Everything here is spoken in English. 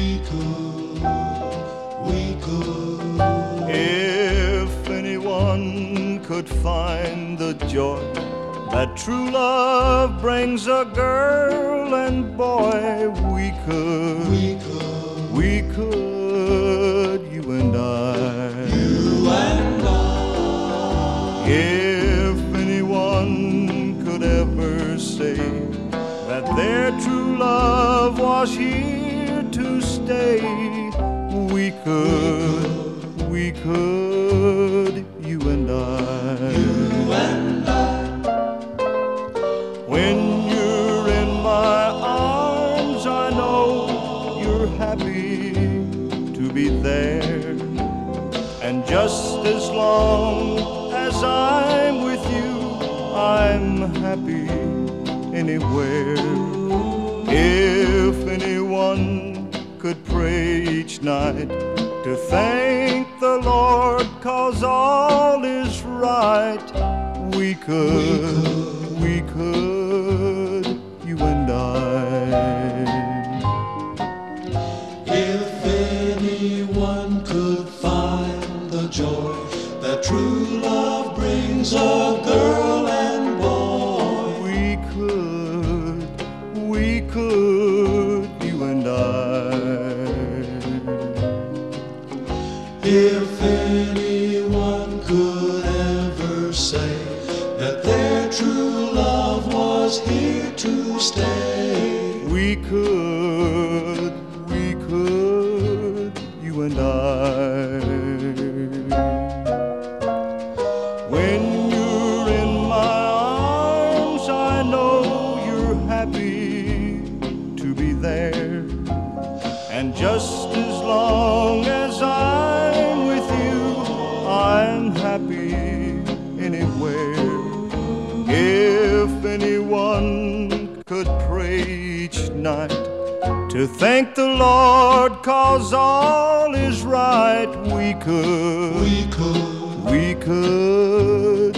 we could. If anyone could find the joy that true love brings a girl and boy, we could, you and I. You and I. If anyone could ever say that their true love was here to stay, we could, you and I. You and I. When you're in my arms, I know you're happy to be there. And just as long as I'm with you, I'm happy anywhere. If anyone could pray each night to thank the Lord 'cause all is right, we could, you and I. If anyone could find the joy that true love brings a girl and boy, we could, you and I. if anyone could ever say that their true love was here to stay, We could, you and I. When you're in my arms, I know you're happy to be there. And just as long as I'm with you, I'm happy anywhere. If anyone could pray each night to thank the Lord 'cause all is right, we could,